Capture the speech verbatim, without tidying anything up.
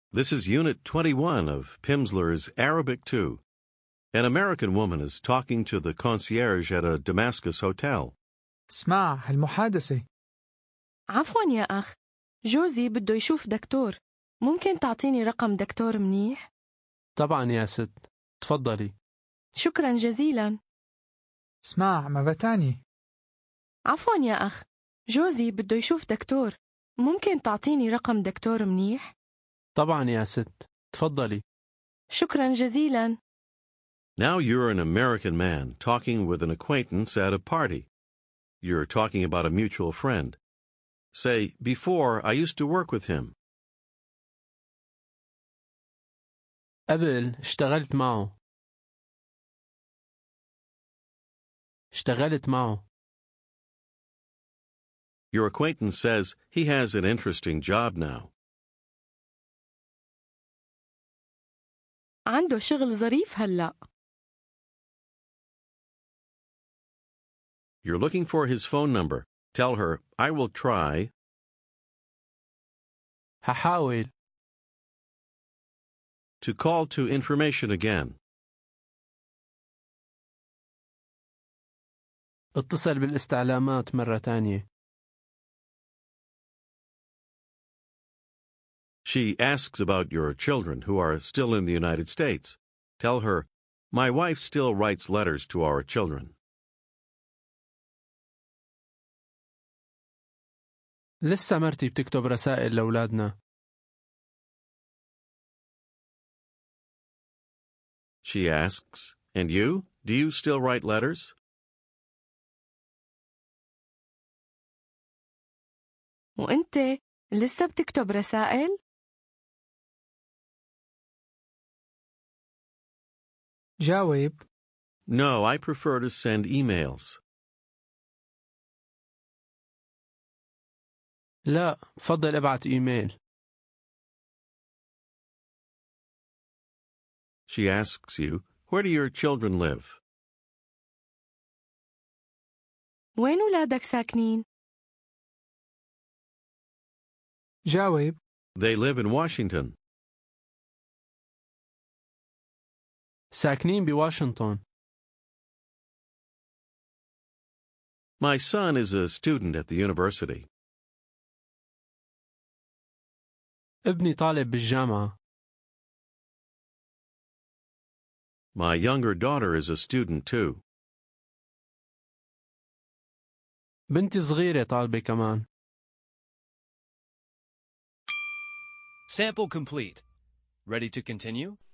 This is Unit twenty-one of Pimsleur's Arabic two. An American woman is talking to the concierge at a Damascus hotel. اسمع المحادثة. عفوا يا أخ، جوزي بده يشوف دكتور. ممكن تعطيني رقم دكتور منيح؟ طبعا يا ست، تفضلي. شكرا جزيلا. اسمع مرة تانية. عفوا يا أخ، جوزي بده يشوف دكتور. ممكن تعطيني رقم دكتور منيح؟ طبعا يا ست، تفضلي. شكرا جزيلا. Now you're an American man talking with an acquaintance at a party. You're talking about a mutual friend. Say, before I used to work with him. قبل اشتغلت معه. اشتغلت معه. Your acquaintance says he has an interesting job now. عنده شغل ظريف هلأ. You're looking for his phone number. Tell her, I will try. هحاول. To call to information again. اتصل بالاستعلامات مرة تانية. She asks about your children who are still in the United States. Tell her, my wife still writes letters to our children. لسه مرتي بتكتب رسائل لأولادنا. She asks, and you? Do you still write letters? وأنت لسه بتكتب رسائل؟ جاوب. No, I prefer to send emails. لا، فضل ابعت إيميل. She asks you, where do your children live? وين ولادك ساكنين؟ جاوب. They live in Washington. ساكنين بواشنطن. My son is a student at the university. ابني طالب بالجامعة. My younger daughter is a student too. بنتي صغيرة طالبة كمان. Sample complete. Ready to continue?